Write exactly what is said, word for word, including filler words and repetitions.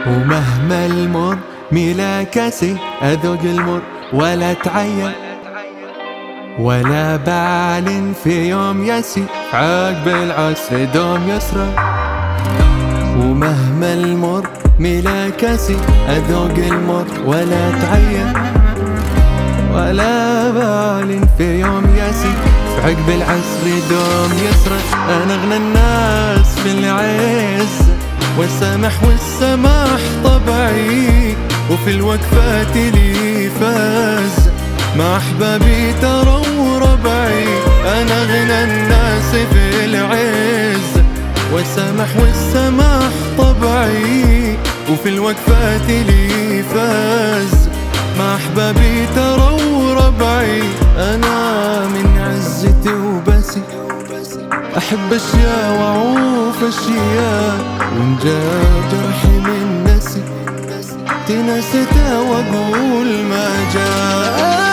ومهما المر ملا كاسي أذوق المر ولا أتعين، ولا بعلن في يوم يسي عقب العسر دوم يسرى. ومهما المر ملا كاسي أذوق المر ولا أتعين، ولا بعلن في يوم يسي عقب العسر دوم يسرى. أنا أغنى الناس في العز والسمح والسماح طبعي، وفي الوقفات لي فاز مع أحبابي ترى وربعي. أنا أغنى الناس في العز والسمح والسماح طبعي، وفي الوقفات لي فاز مع أحبابي ترى وربعي. أنا من عزتي وبسي أحب أشياء وأعوف أشياء، وإن جاء جرحي من نسي تنسيته وأقول ما جاء.